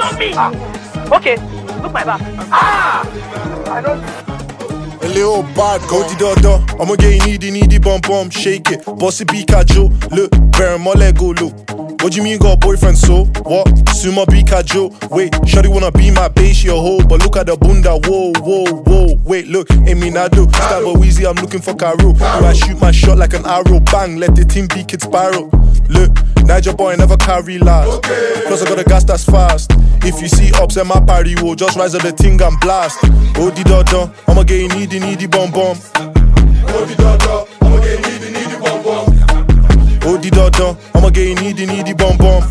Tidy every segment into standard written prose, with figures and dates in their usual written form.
me. Okay, look my back. I don't. A little bad, go di dodo. I'ma get needy bum bum, shake it. Bossy Pikachu, look, bear my leg go look. What do you mean got a boyfriend so? What? Suma Pikachu. Wait, shawty wanna be my base, she a hoe. But look at the bunda, whoa. Wait, look, ain't me nado. Stab a Weezy, I'm looking for Caro. Do I shoot my shot like an arrow? Bang, let the team beak it spiral. Look, Niger boy never carry last. Okay. Plus I got a gas that's fast. If you see ups at my party, we'll just rise up the thing and blast. Oh di dodo, I'ma get needy bum bum. Oh di dodo, I'ma get needy bum bum. Oh di dodo, I'ma get needy bum bum.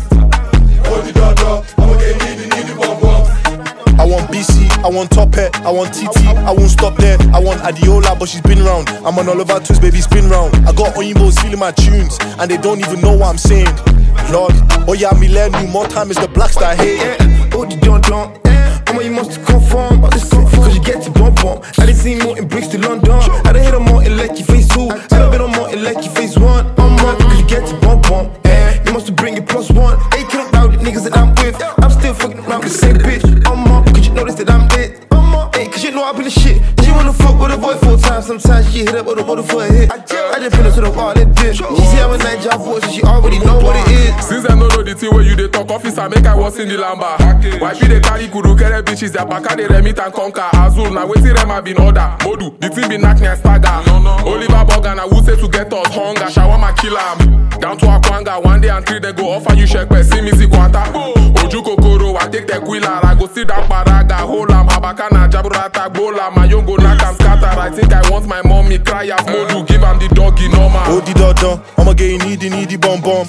Oh di dodo, I'ma get needy bum bum. I want BC, I want Top Hat, I want TT, I won't stop there. I want Adiola, but she's been round. I'm on Oliver Twist, baby, spin round. I got Oyinbos feeling my tunes, and they don't even know what I'm saying. Lord, oh yeah, me learn new more time is the blacks that I hate. Oh di dodo, Mama, you must conform, cause you get to bump. I done seen more in bricks to London. I done hit on more in Lucky Phase 2. I done been on more in Lucky Phase 1. Cause you get to bump. You must bring it +1. Hey, kill about the niggas that I'm with. I'm still fucking around with the same bitch. Cause you notice that I'm lit. Hey, cause you know I been the shit. She wanna fuck with a boy 4 times. Sometimes she hit up with a bottle for a hit. I just put her to the wall and dip. She see I'm a night job boy, so she already know what it is. Since I know the thing where you dey talk officer, make I was in the lamba. Why be they carry kudu kere bitches that back they remit and conquer. Azul, now waiting them have been order. Modu, the team be knock me and stagger. Oliver Morgan, I would say to get us hunger. Shawama kill am. Down to Akwanga, 1 day and 3 they go offer you check, but see me see quanta. Oju Kokoro, I take the quilla, I go sit down Baraga, hold am, Habakana, Jaburata, Bola, my young go knock and scatter. I think I want my mommy cry out Modu, give am the doggy normal. Oh di dodo, I'ma get needy bum bum.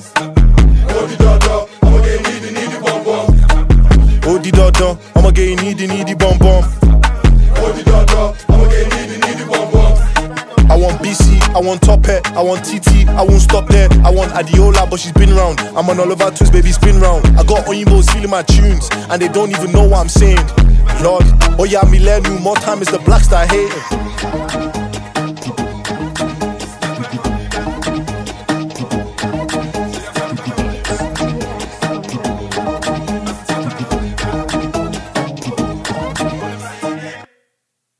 Oh di dodo, I'ma get needy bum bum. Oh di dodo, I'ma get needy bum bum. Oh di dodo, I'ma get needy bum bum. I want BC, I want Top Hat, I want TT, I won't stop there. I want Adiola, but she's been round. I'm on Oliver Twist, baby, spin round. I got Oyinbos feeling my tunes, and they don't even know what I'm saying. Lord, oh yeah, me learn new more time is the blacks that I hate.